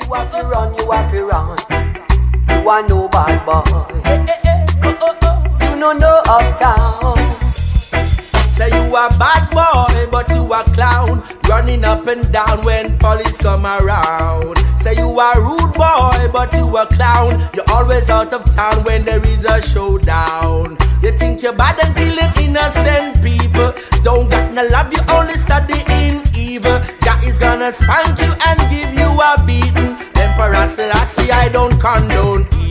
You have to run, you have to run. You are no bad boy. You no uptown. Say you a bad boy, but you a clown, running up and down when police come around. Say you a rude boy, but you a clown, you're always out of town when there is a showdown. You think you're bad and killing innocent people, don't got no love, you only study in evil. Jah is gonna spank you and give you a beating. Emperor Selassie, I don't condone evil.